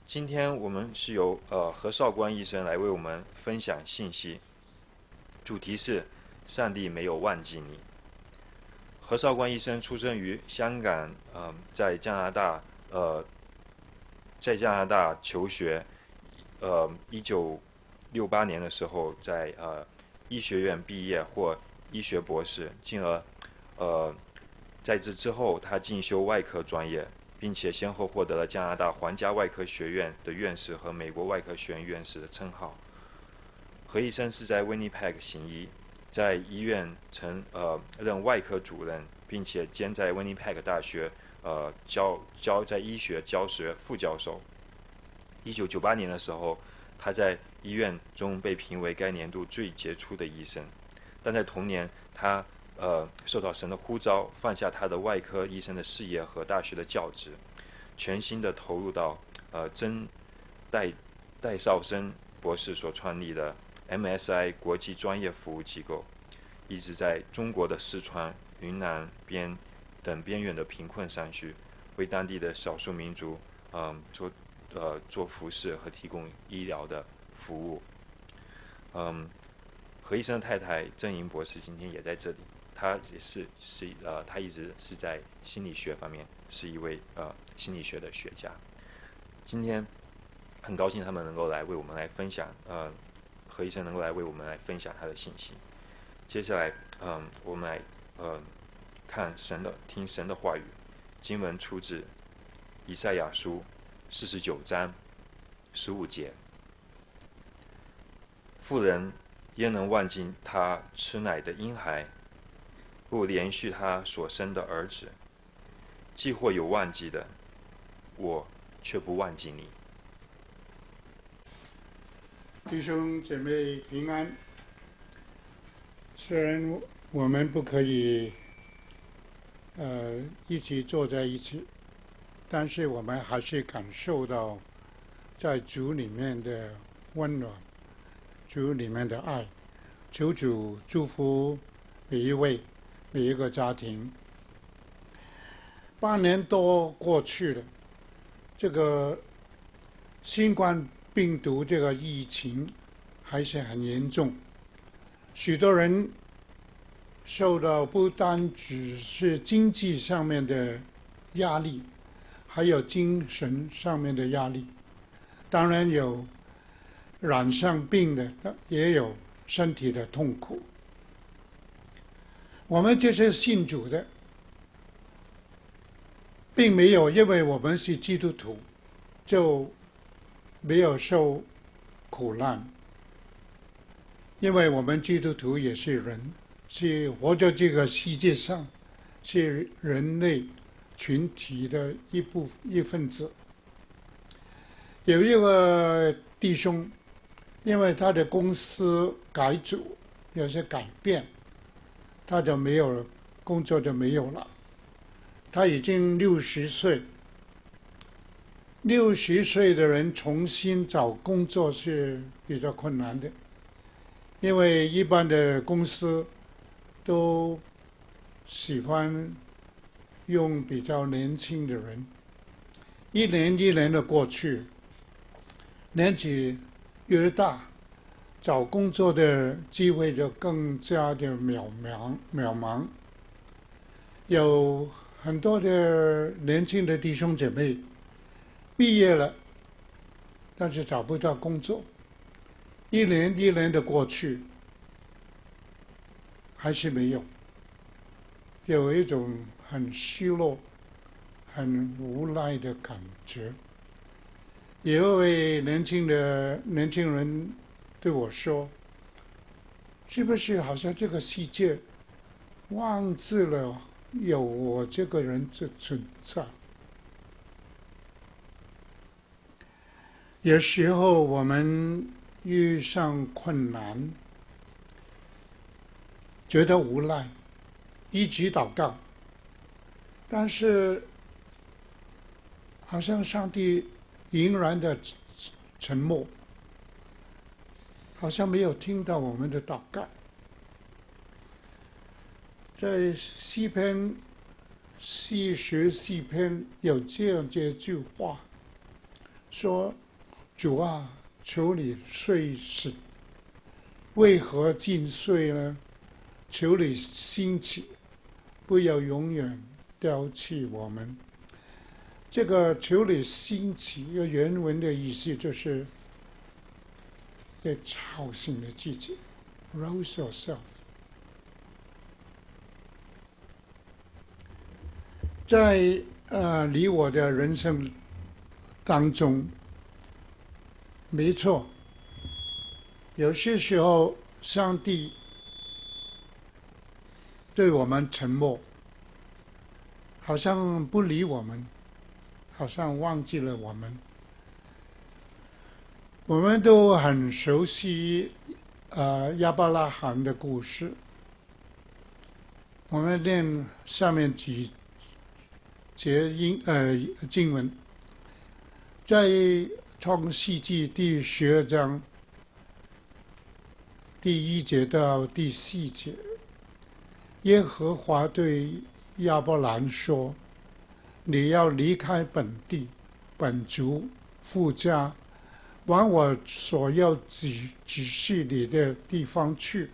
今天我们是由何少关医生来为我们分享信息，主题是上帝没有忘记你。何少关医生出生于香港，在加拿大，求学，1968年的时候在医学院毕业获医学博士，进而在这之后他进修外科专业，并且先后获得了加拿大皇家外科学院的院士和美国外科学院院士的称号。何医生是在温尼佩克行医，在医院曾任外科主任，并且兼在温尼佩克大学在医学教学副教授。1998年的时候，他在医院中被评为该年度最杰出的医生。但在同年，他受到神的呼召，放下他的外科医生的事业和大学的教职，全心的投入到曾戴绍森博士所创立的 MSI 国际专业服务机构，一直在中国的四川、云南等边远的贫困山区，为当地的少数民族做服饰和提供医疗的服务。何医生的太太郑莹博士今天也在这里，他他一直是在心理学方面是一位心理学的学家。今天很高兴他们能够来为我们来分享，何医生能够来为我们来分享他的信息。接下来，我们来听神的话语。经文出自以赛亚书49章15节。妇人焉能忘记她吃奶的婴孩，不连续她所生的儿子？既或有忘记的，我却不忘记你。 弟兄姐妹平安。虽然我们不可以一起坐在一起，但是我们还是感受到在主里面的温暖，主里面的爱。求主祝福每一位每一个家庭。8年多过去了，这个新冠病毒这个疫情还是很严重，许多人受到不单只是经济上面的压力，还有精神上面的压力。当然有染上病的，也有身体的痛苦。我们这些信主的，并没有因为我们是基督徒就没有受苦难，因为我们基督徒也是人，是活在这个世界上，是人类群体的一份子。有一个弟兄，因为他的公司改组，有些改变，他就没有工作，就没有了。他已经60岁，60岁的人重新找工作是比较困难的，因为一般的公司都喜欢用比较年轻的人。一年一年的过去，年纪越大，找工作的机会就更加的渺茫。有很多的年轻的弟兄姐妹毕业了，但是找不到工作，一年一年的过去，还是没有，有一种很失落、很无奈的感觉。有一位年轻人对我说：“是不是好像这个世界忘记了有我这个人的存在？”有时候我们遇上困难，觉得无奈，一直祷告，但是好像上帝仍然的沉默，好像没有听到我们的祷告。在诗篇44篇有这样一句话： 说：“主啊，求你睡醒，为何尽睡呢？求你兴起，不要永远丢弃我们。”这个求你兴起，一个原文的意思就是吵醒的季节 ，rouse yourself。在你我的人生当中，没错，有些时候上帝对我们沉默，好像不理我们，好像忘记了我们。我们都很熟悉亚伯拉罕的故事。我们念下面几节经文，在创世纪第12章第1节到第4节，耶和华对亚伯兰说：“你要离开本地、本族、父家，往我所要指示你的地方去。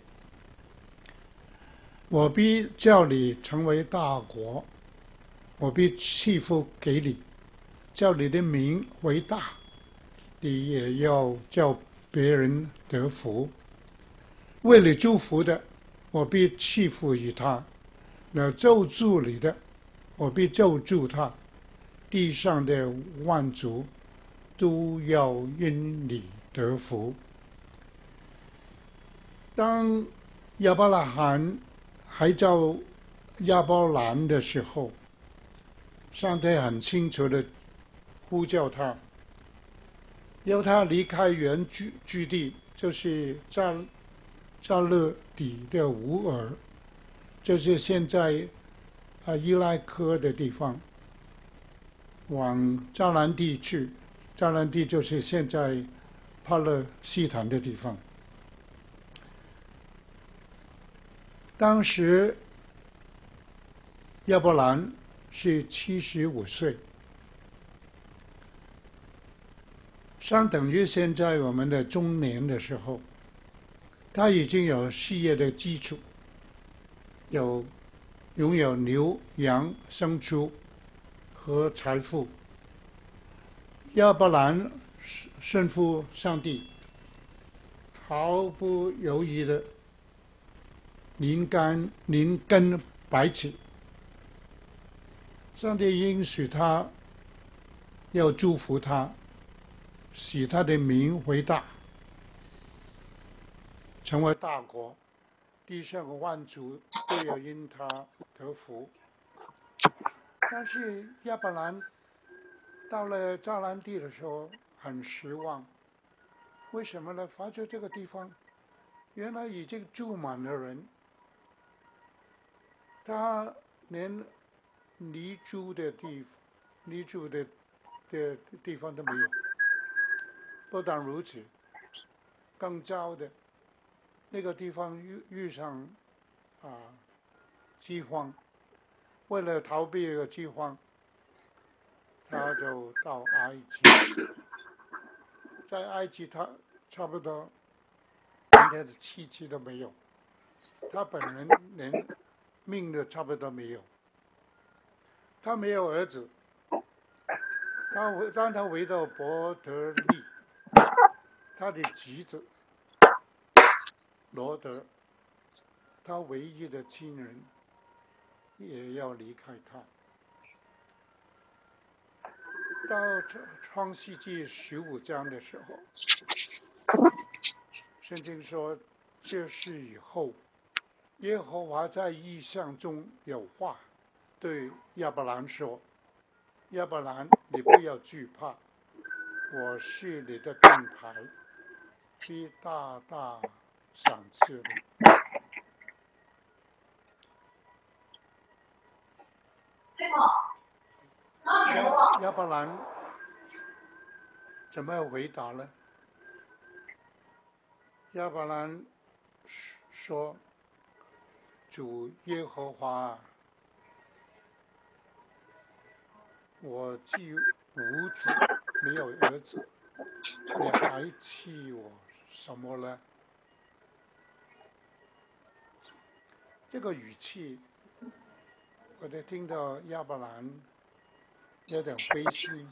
我必叫你成为大国，我必赐福给你，叫你的名为大，你也要叫别人得福。为你祝福的，我必赐福于他；那咒诅你的，我必咒诅他。地上的万族都要因你得福。”当亚伯拉罕还叫亚伯兰的时候，上帝很清楚地呼叫他，要他离开原居地，就是加勒底的乌尔，就是现在伊拉克的地方，往迦南地去。迦南地就是现在巴勒斯坦的地方。当时亚伯兰是75岁，相等于现在我们的中年的时候。他已经有事业的基础，拥有牛羊牲畜和财富。亚伯兰顺服上帝，毫不犹豫的连根拔起。上帝应许他，要祝福他，使他的名为大，成为大国，地上的万族都要因他得福。但是亚伯兰到了迦南地的时候很失望，为什么呢？发觉这个地方原来已经住满了人，他连泥住的地方都没有。不但如此，更糟的，那个地方遇上饥荒。为了逃避这个饥荒，他就到埃及。在埃及，他差不多连他的妻子都没有，他本人连命都差不多没有。他没有儿子。当他回到伯特利，他的侄子罗德，他唯一的亲人也要离开他。到创世纪15章的时候，圣经说，这事以后，耶和华在异象中有话对亚伯兰说：“亚伯兰，你不要惧怕，我是你的盾牌，必大大赏赐你。”亚伯兰怎么回答呢？亚伯兰说：“主耶和华，我既无子没有儿子，你还气我什么呢？这个语气，我就听到亚伯兰有点灰心。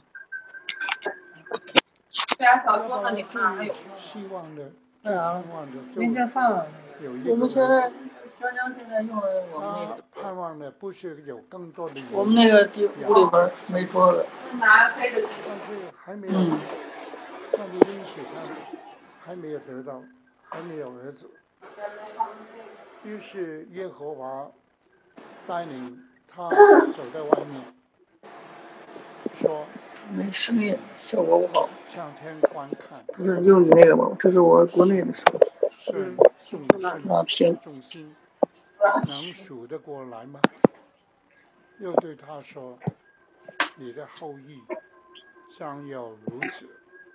对啊，小桌子里面还有。 希望的， 明天放了。我们现在香香现在用的我们那个。 他盼望的不是有更多的。 我们那个屋里边没桌子。 但是还没有，上帝允许他还没有得到，还没有儿子。于是耶和华带领他走在外面，说：“ 没声音，效果不好。 向天观看。” 不是用你那个吗？这是我国内的手机。 众星能数得过来吗？又对他说：“你的后裔将要如此。”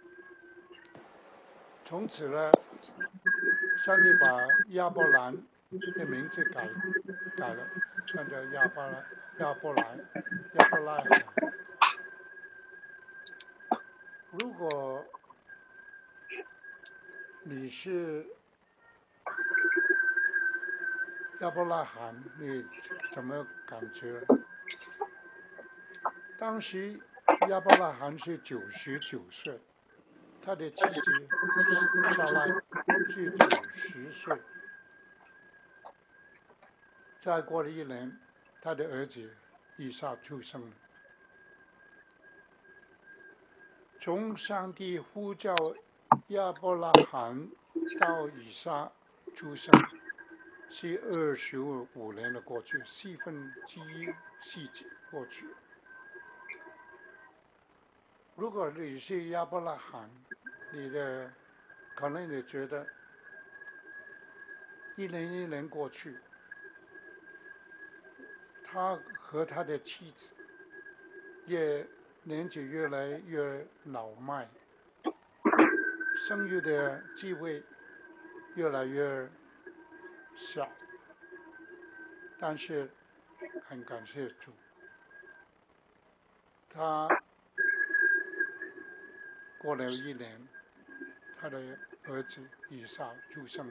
从此呢，上帝把亚伯兰的名字改了，叫亚伯拉罕。如果你是亚伯拉罕，你怎么感觉？当时亚伯拉罕是99岁，他的妻子撒拉是90岁。再过了1年，他的儿子以撒出生了。从上帝呼叫亚伯拉罕到以撒出生，是25年的过去，1/4世纪过去。如果你是亚伯拉罕，可能你觉得1年1年过去，他和他的妻子年纪越来越老迈，生育的机会越来越小。但是很感谢主，他过了1年，他的儿子以撒出生了。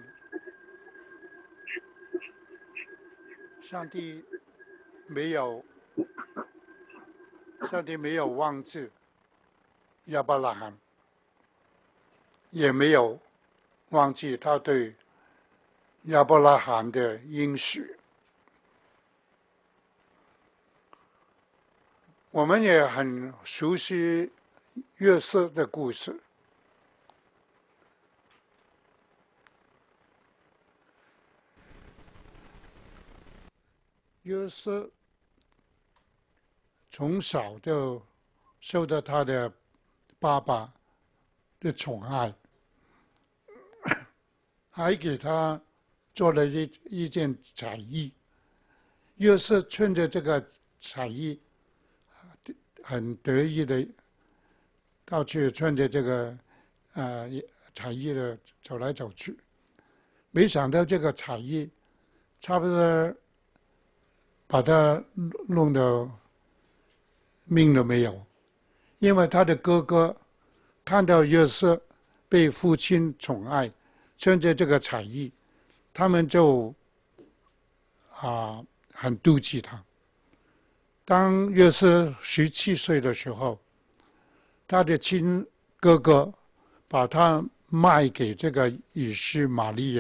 上帝没有忘记亚伯拉罕，也没有忘记他对亚伯拉罕的应许。我们也很熟悉约瑟的故事。约瑟从小就受到他的爸爸的宠爱，还给他做了一件彩衣。约瑟趁着这个彩衣，很得意的到处穿着这个彩衣的走来走去。没想到这个彩衣差不多把他弄得命都没有，因为他的哥哥看到约瑟被父亲宠爱，穿着这个彩衣，他们就很妒忌他。当约瑟17岁的时候，他的亲哥哥把他卖给这个以实玛利。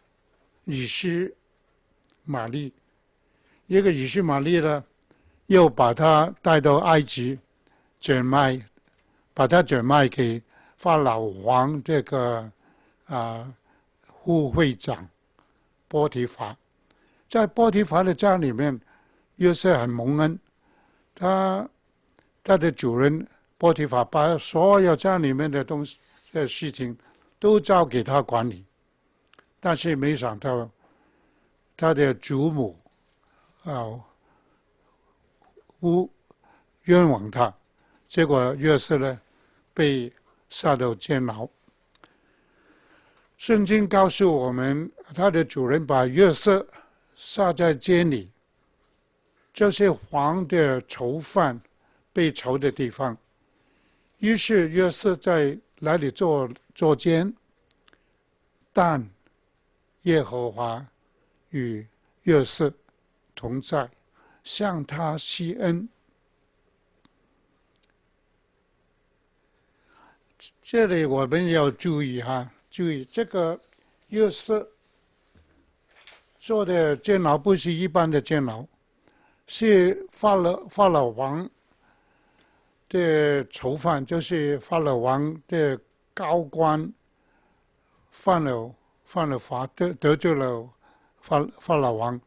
一个以实玛利呢，又把他带到埃及把他转卖给法老王这个副会长波提乏。在波提乏的家里面，约瑟很蒙恩，他的主人波提乏把所有家里面的事情都交给他管理。但是没想到他的祖母冤枉他，结果约瑟呢被下到监牢。圣经告诉我们，他的主人把约瑟下在监里，这些王的囚犯被囚的地方， 于是约瑟在那里坐监，但耶和华与约瑟同在，向他施恩。这里我们要注意注意这个约瑟做的监牢不是一般的监牢，是法老王的囚犯，就是法老王的高官犯了法，得罪了法老王，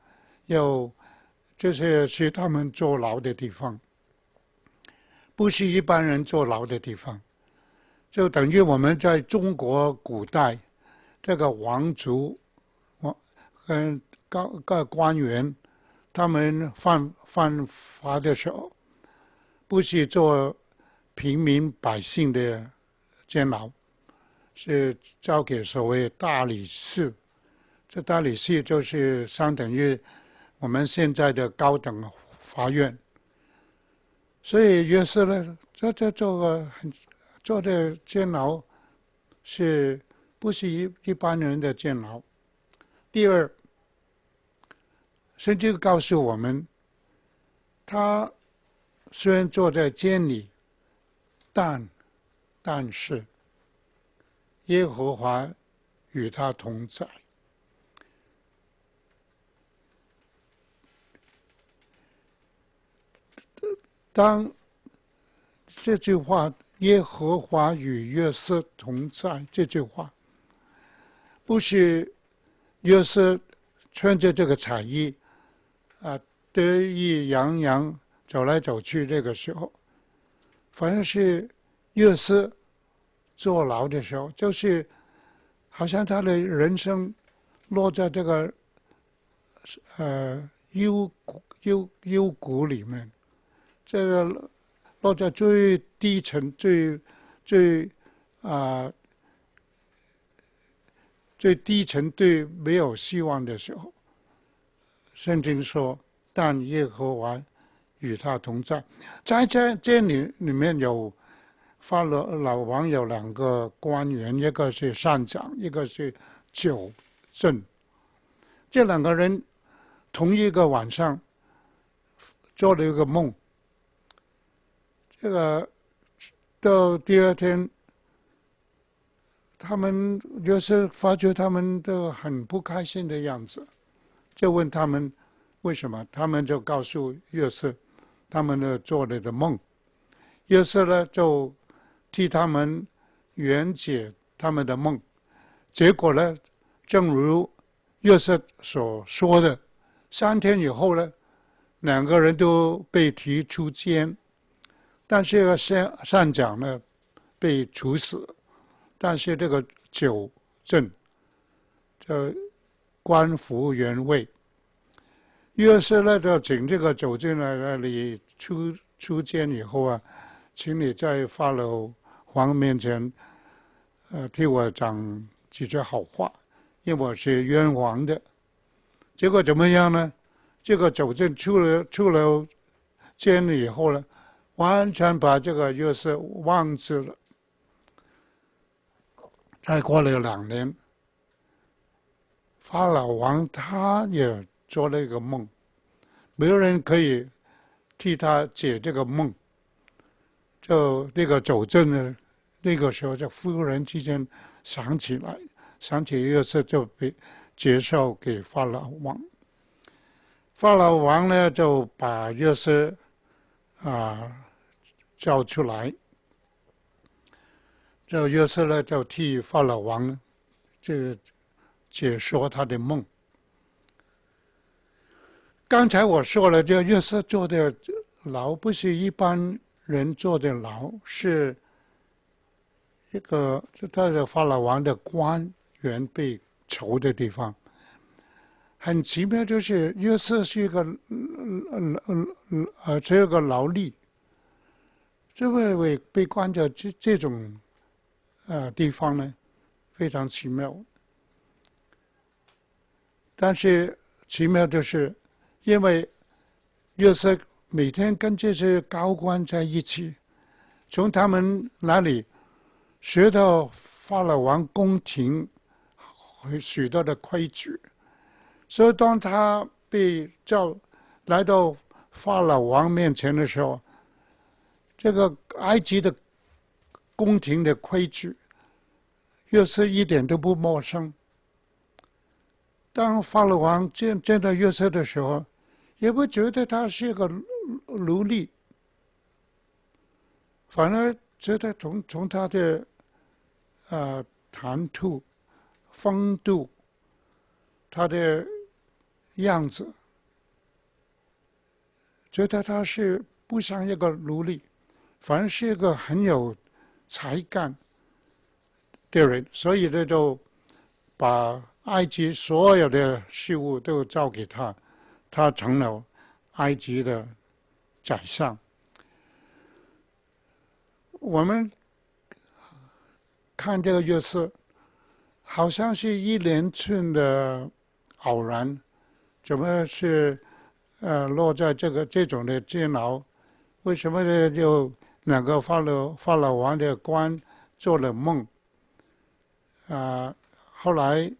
是他们坐牢的地方，不是一般人坐牢的地方。就等于我们在中国古代，这个王族跟各官员，他们犯法的时候，不是做平民百姓的监牢，是交给所谓大理寺。这大理寺就是相等于我们现在的高等法院。所以约瑟呢，做的监牢不是一般人的监牢？第二，圣经告诉我们，他虽然坐在监里，但是耶和华与他同在。当这句话耶和华与约瑟同在这句话，不是约瑟穿着这个彩衣得意洋洋走来走去，这个时候反而是约瑟坐牢的时候，就是好像他的人生落在这个幽谷里面，这个落在最低层、最低层、最没有希望的时候，圣经说：“但耶和华与他同在。”在这里面有法老王有2个官员，一个是膳长，一个是酒政。这2个人同一个晚上做了一个梦。这个到第二天，他们就是发觉他们都很不开心的样子，就问他们为什么，他们就告诉约瑟他们做了的梦。约瑟呢就替他们圆解他们的梦，结果呢，正如约瑟所说的，3天以后呢，2个人都被提出监。但是这个膳长呢被处死，但是这个酒政就官复原位。约瑟呢就请这个酒政来那里出监以后请你在法老王面前替我讲几句好话，因为我是冤枉的。结果怎么样呢？这个酒政出了监以后呢，完全把这个约瑟忘记了。再过了2年，法老王他也做了一个梦，没有人可以替他解这个梦。就那个酒政呢，那个时候就忽然之间想起约瑟，就被介绍给法老王。法老王呢就把约瑟叫出来，这约瑟呢就替法老王解说他的梦。刚才我说了，这约瑟做的牢不是一般人做的牢，是一个他的法老王的官员被囚的地方。很奇妙，就是约瑟是一个这个劳力，这位被关在这种地方呢，非常奇妙。但是奇妙就是因为约瑟每天跟这些高官在一起， 从他们那里学到法老王宫廷许多的规矩，所以当他被召来到法老王面前的时候，这个埃及的宫廷的规矩，约瑟一点都不陌生。当法老王见到约瑟的时候，也不觉得他是个奴隶，反而觉得从他的谈吐、风度、他的样子，觉得他是不像一个奴隶，反而是一个很有才干的人，所以呢，就把埃及所有的事物都交给他，他成了埃及的宰相。我们看这个约瑟，好像是一连串的偶然，怎么是落在这种的监牢？为什么呢？就两个法老王的官做了梦，后来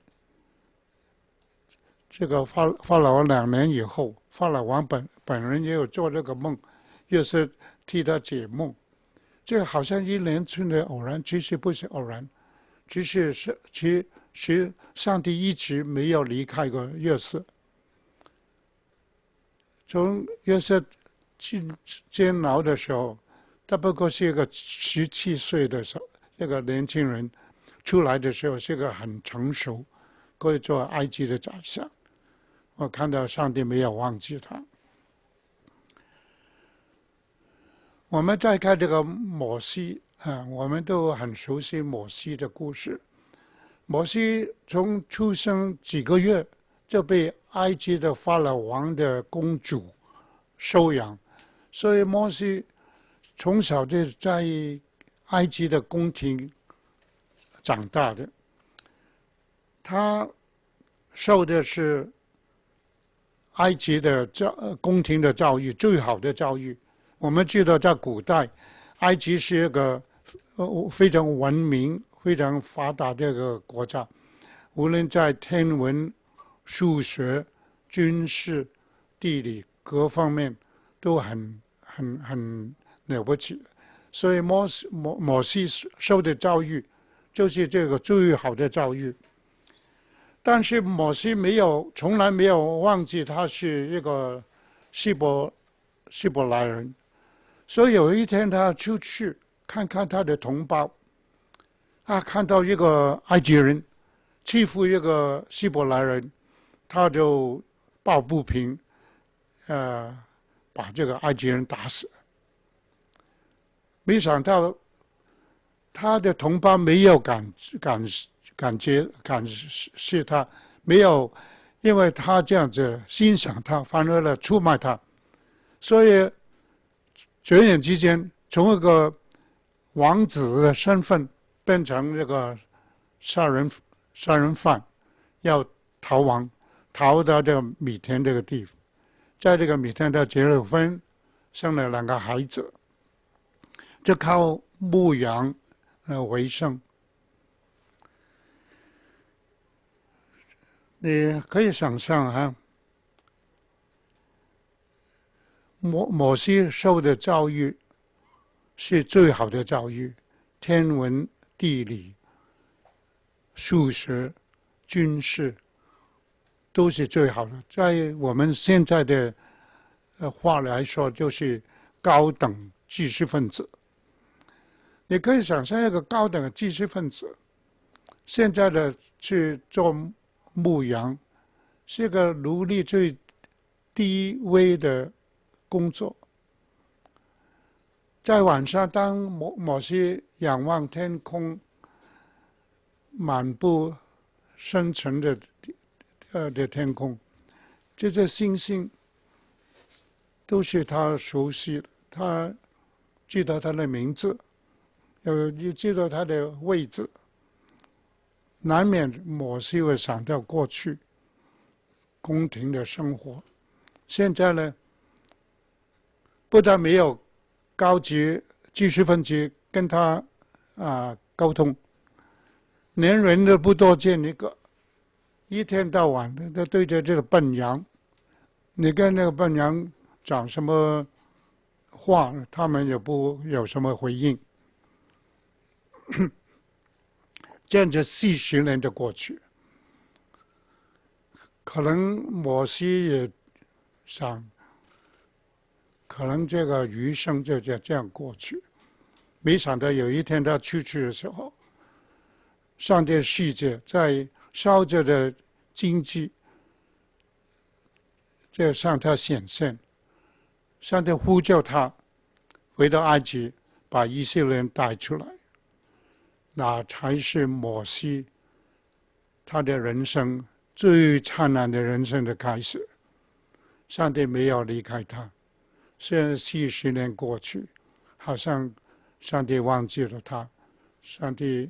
这个法老王2年以后，法老王本人也有做这个梦，约瑟替他解梦。这好像一连串的偶然，其实不是偶然，其实上帝一直没有离开过约瑟。从约瑟进监牢的时候，他不过是一个17岁的一个年轻人，出来的时候是个很成熟，可以做埃及的宰相。我看到上帝没有忘记他。我们再看这个摩西我们都很熟悉摩西的故事。摩西从出生几个月就被埃及的法老王的公主收养，所以摩西从小就在埃及的宫廷长大的。他受的是埃及的宫廷的教育，最好的教育。我们知道在古代，埃及是一个非常文明、非常发达的一个国家，无论在天文、数学、军事、地理各方面都很了不起。所以摩西受的教育就是这个最好的教育。但是摩西从来没有忘记他是一个希伯来人。所以有一天他出去看看他的同胞，看到一个埃及人欺负一个希伯来人，他就抱不平，把这个埃及人打死。没想到他的同胞没有感谢他，没有因为他这样子欣赏他，反而来出卖他，所以转眼之间，从一个王子的身份变成这个杀人犯，要逃亡，逃到这个米田这个地方，在这个米田他结了婚，生了2个孩子，就靠牧羊为生。你可以想象摩西受的教育是最好的教育，天文、地理、数学、军事都是最好的。在我们现在的话来说，就是高等知识分子。你可以想象一个高等的知识分子，现在的去做牧羊，是个奴隶最低微的工作。在晚上，当摩西仰望天空，满布深沉的天空，这些星星都是他熟悉的，他知道他的名字，又知道他的位置，难免摩西会想到过去宫廷的生活。现在呢，不但没有高级知识分子跟他沟通，连人都不多见一个，一天到晚的对着这个笨羊，你跟那个笨羊讲什么话，他们也不有什么回应。这40年就过去，可能摩西也想，可能这个余生就这样过去。没想到有一天他出去的时候，上帝世界在烧着的经济，就向他显现，上帝呼叫他回到埃及，把以色列人带出来。那才是摩西他的人生最灿烂的人生的开始。上帝没有离开他，虽然40年过去，好像上帝忘记了他，上帝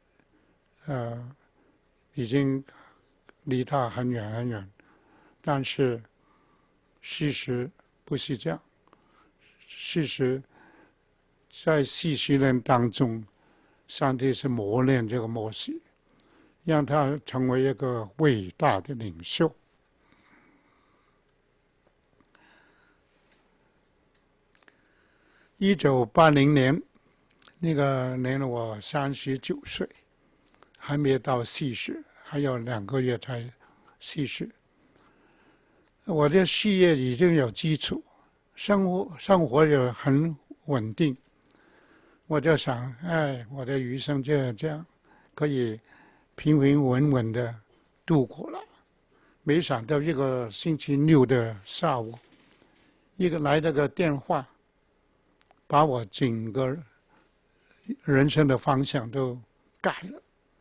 已经离他很远很远，但是事实不是这样。事实在40年当中，上帝是磨练这个摩西，让他成为一个伟大的领袖。1980年那个年我39岁，还没到40，还有2个月才40。我的事业已经有基础，生活也很稳定。我就想，我的余生就这样，可以平平稳稳的度过了。没想到一个星期六的下午，来了个电话，把我整个人生的方向都改了。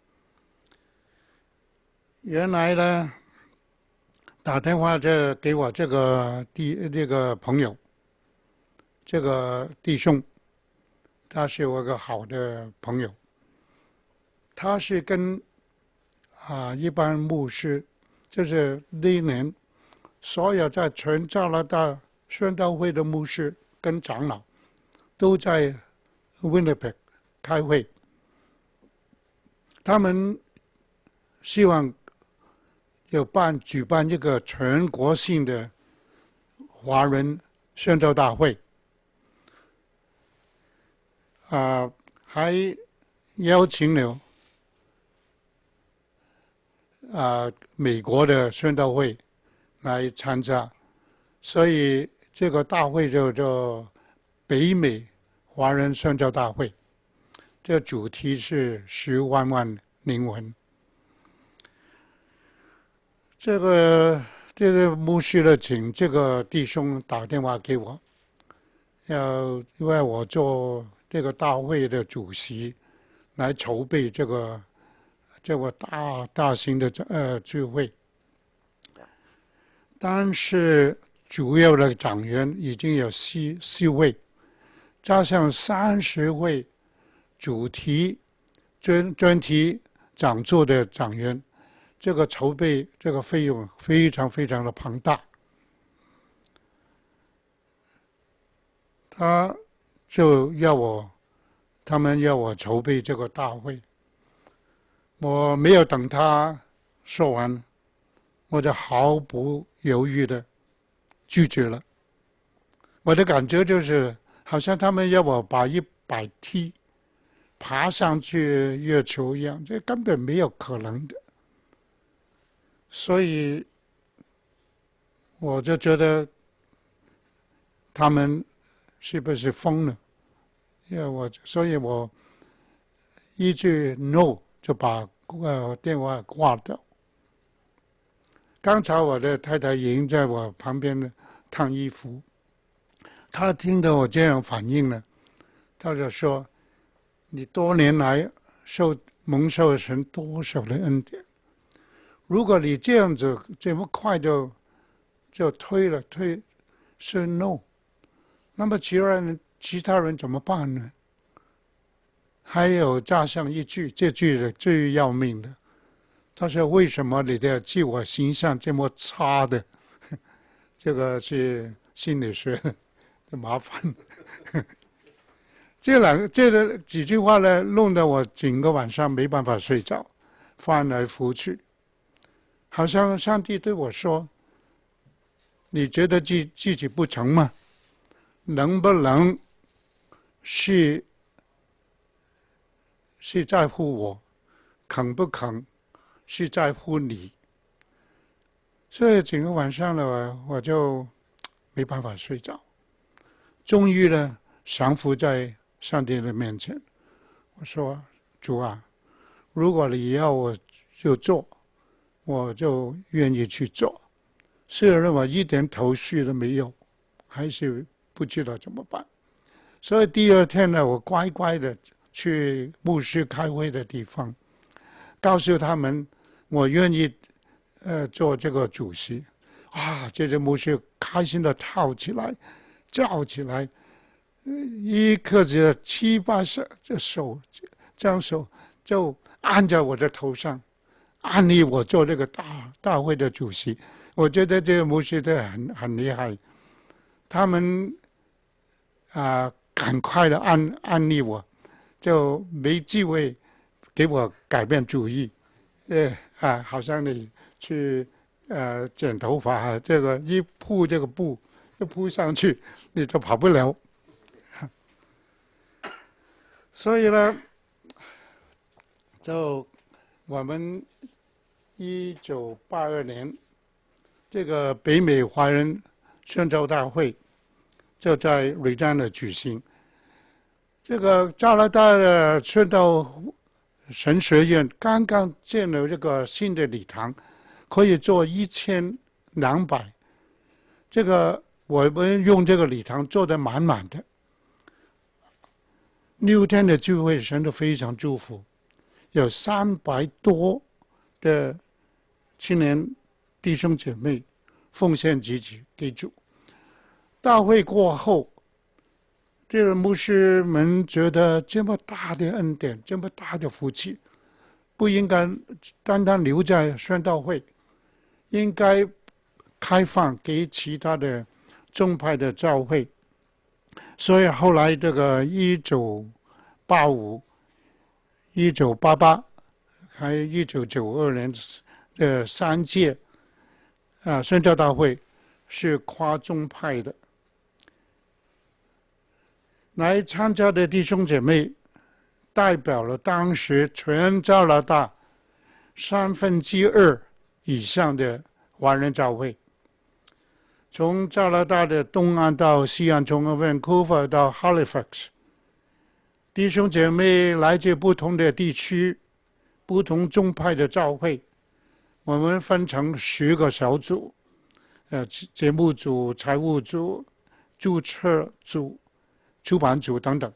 原来呢，打电话就给我这个朋友，这个弟兄。他是我个好的朋友，他是跟一般牧师，就是那年所有在全加拿大宣道会的牧师跟长老都在 Winnipeg 开会，他们希望举办一个全国性的华人宣道大会。还邀请了美国的宣道会来参加，所以这个大会就叫北美华人宣教大会。这主题是10万灵魂。这个牧师呢，请这个弟兄打电话给我，因为我做这个大会的主席，来筹备这个大型的聚会。但是主要的讲员已经有4位，加上30位主题专题讲座的讲员，这个筹备这个费用非常非常的庞大。他们要我筹备这个大会，我没有等他说完，我就毫不犹豫的拒绝了。我的感觉就是好像他们要我把100梯爬上去月球一样，这根本没有可能的。所以我就觉得他们是不是疯了？所以我一句 no 就把电话挂掉。刚才我的太太已经在我旁边烫衣服，她听到我这样反应呢，她就说：“你多年来蒙受神多少的恩典，如果你这样子这么快就推是 no， 那么其他人怎么办呢？”还有加上一句，这句的最要命的，他说：“为什么你的自我形象这么差的？”这个是心理学的麻烦。 这几句话呢，弄得我整个晚上没办法睡着，翻来覆去，好像上帝对我说：“你觉得自己不成吗？能不能是在乎我，肯不肯是在乎你？”所以整个晚上呢，我就没办法睡着。终于呢，降服在上帝的面前，我说：“主啊，如果你要我就做，我就愿意去做。虽然我一点头绪都没有，还是不知道怎么办。所以第二天呢，我乖乖的去牧师开会的地方，告诉他们我愿意做这个主席。啊，这些牧师开心的跳起来，叫起来，一刻子7、8手，这样手就按在我的头上，安利我做这个大会的主席。我觉得这个牧师都很厉害，他们赶快的安利我，就没机会给我改变主意。好像你去剪头发，这个一铺这个布一铺上去，你就跑不了。所以呢，就我们1982年这个北美华人宣教大会就在瑞丹的举行。这个加拿大的宣道神学院刚刚建了这个新的礼堂，可以做1200。这个我们用这个礼堂做得满满的。6天的聚会，神都非常祝福，有300多的青年弟兄姐妹奉献自己给主。大会过后，这个牧师们觉得这么大的恩典，这么大的福气，不应该单单留在宣道会，应该开放给其他的宗派的教会。所以后来这个1985、1988还有1992年的3届宣教大会是跨宗派的。来参加的弟兄姐妹代表了当时全加拿大2/3以上的华人教会，从加拿大的东岸到西岸，从 Vancouver 到 Halifax， 弟兄姐妹来自不同的地区，不同宗派的教会，我们分成10个小组，节目组、财务组、注册组、出版组等等，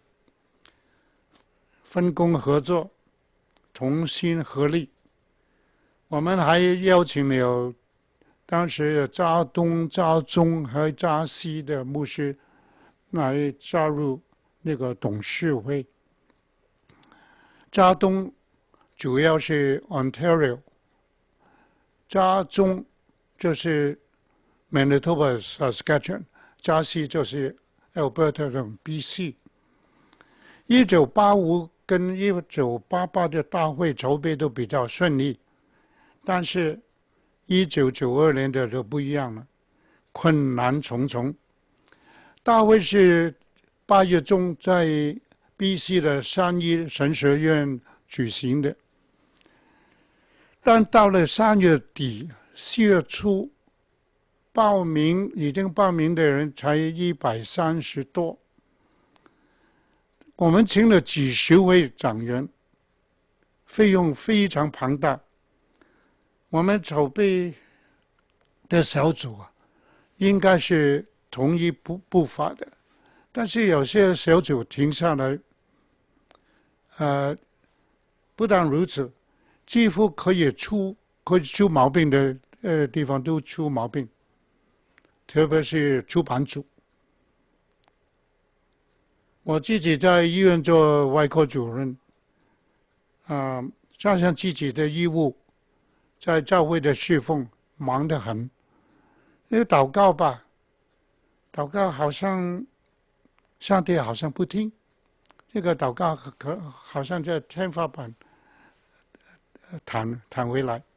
分工合作，同心合力。我们还邀请了当时的加东、加中和加西的牧师来加入那个董事会。加东主要是 Ontario， 加中就是 Manitoba、Saskatchewan， 加西就是Alberta 等 BC。 1985跟1988的大会筹备都比较顺利，但是1992年的就不一样了，困难重重。大会是8月中在 BC 的三一神学院举行的，但到了3月底4月初，已经报名的人才130多。我们请了几10位讲员，费用非常庞大。我们筹备的小组应该是同一步伐的，但是有些小组停下来，不但如此，几乎可以出毛病的地方都出毛病，特别是出版组。我自己在医院做外科主任，加上自己的义务，在教会的侍奉忙得很。祷告吧，祷告好像上帝好像不听， 这个祷告好像在天花板弹回来，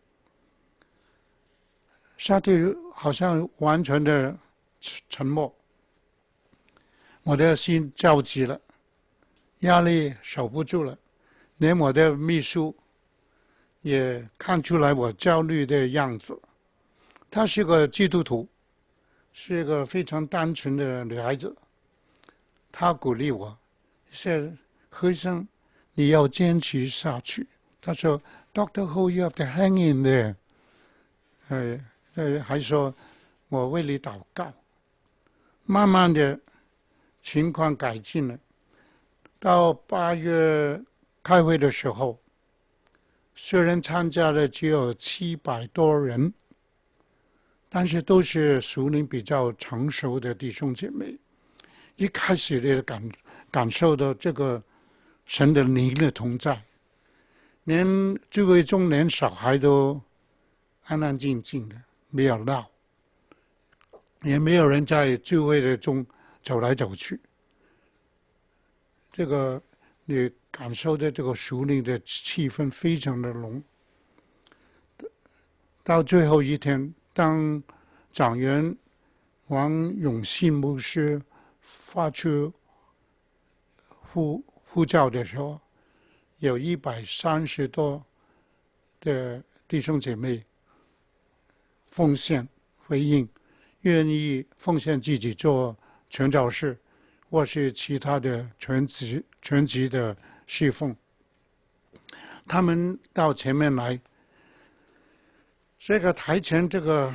上帝好像完全的沉默，我的心着急了，压力守不住了，连我的秘书也看出来我焦虑的样子。她是个基督徒，是一个非常单纯的女孩子。她鼓励我，说：“何医生，你要坚持下去。”她说 ：“Dr. Ho, you have to hang in there。”还说我为你祷告。慢慢的情况改进了。到8月开会的时候，虽然参加的只有700多人，但是都是属灵比较成熟的弟兄姐妹。一开始的感受到这个神的灵的同在，连聚会中连小孩都安安静静的，没有闹，也没有人在聚会的中走来走去。这个你感受的这个属灵的气氛非常的浓。到最后一天，当长员王永信牧师发出呼叫的时候，有130多的弟兄姐妹奉献回应，愿意奉献自己做传教士或是其他的全职的侍奉。他们到前面来，这个台前这个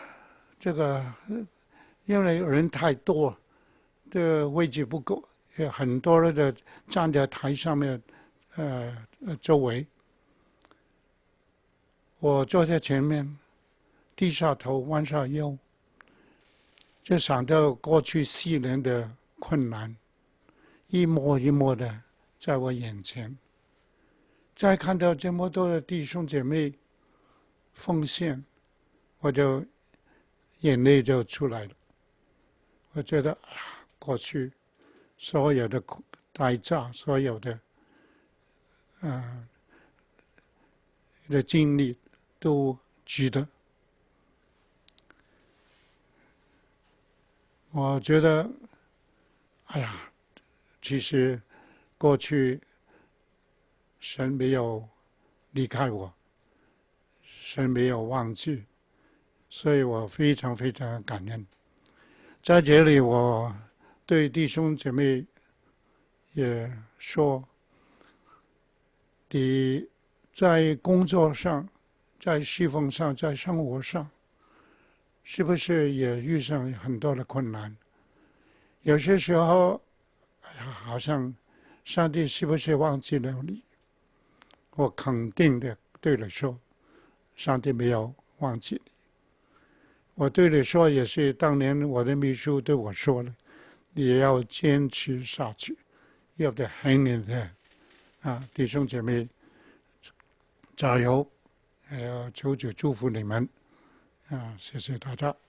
因为人太多，的位置不够，有很多人的站在台上面周围。我坐在前面，低下头，弯下腰，就想到过去4年的困难，一幕一幕的在我眼前。再看到这么多的弟兄姐妹奉献，我就眼泪就出来了。我觉得过去所有的代价，所有的经历都值得。我觉得，其实过去神没有离开我，神没有忘记，所以我非常非常感恩。在这里，我对弟兄姐妹也说，你在工作上，在侍奉上，在生活上，是不是也遇上很多的困难？有些时候，好像上帝是不是忘记了你？我肯定的对你说，上帝没有忘记你。我对你说，也是当年我的秘书对我说了，你要坚持下去，要得 hang in there。弟兄姐妹，加油！要求主祝福你们。谢谢大家。